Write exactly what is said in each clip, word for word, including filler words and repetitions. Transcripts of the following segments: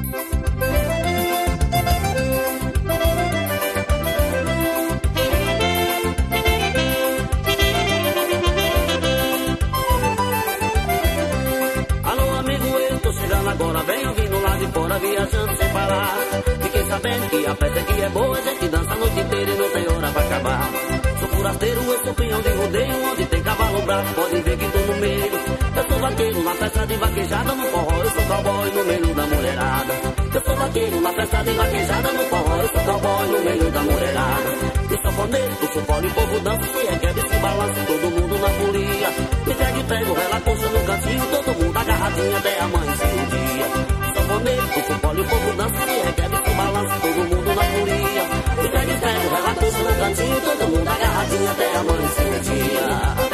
Agora venho vindo lá de fora, viajando sem parar. Fiquei sabendo que a festa aqui é boa, a gente dança a noite inteira e não tem hora pra acabar. Sou forasteiro, eu sou peão de rodeio, onde tem cavalo bravo, pode ver que tô no meio. Eu sou vaqueiro na festa de vaquejada, no forró eu sou cowboy no meio da mulherada. Eu sou vaqueiro na festa de vaquejada, no forró eu sou cowboy no meio da mulherada. Eu sou foneiro, eu sou pole, o povo dança, se requebra, se balança, todo mundo na folia. Me pega e pego, ela coxa no cantinho, todo mundo agarradinho até amanhecer o dia. Sanfoneiro, o futebol, o povo dança, se requebra, se balança, todo mundo na folia. Me pega e pego, ela coxa no cantinho, todo mundo agarradinho até amanhecer o dia.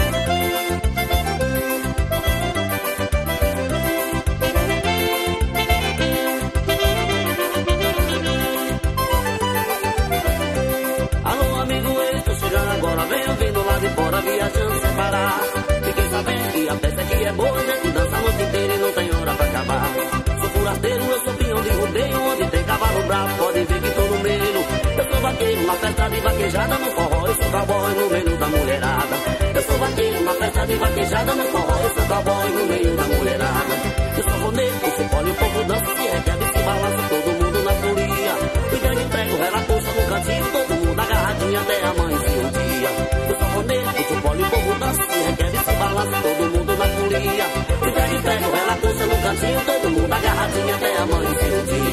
Agora venho vindo lá de fora, viajando sem parar. Fiquei sabendo que a festa aqui é boa, a gente dança a noite inteira e não tem hora pra acabar. Sou forasteiro, eu sou peão de rodeio, onde tem cavalo bravo, pode ver que tô no meio. Eu sou vaqueiro na festa de vaquejada, no forró eu sou cowboy no meio da mulherada. Eu sou vaqueiro na festa de vaquejada, no forró eu sou cowboy no meio da mulherada. Eu sou roneiro, eu sou pole, o povo dança, se requebra e se balança, todo mundo na folia. E ganho emprego, ela coxa no cantinho, todo mundo agarradinho até amanhecer o dia. Eu sou roneiro, eu sou pole, o povo dança, se requebra e se balança, todo mundo na folia. E ganho emprego, ela coxa no cantinho, todo mundo agarradinho até amanhecer o dia.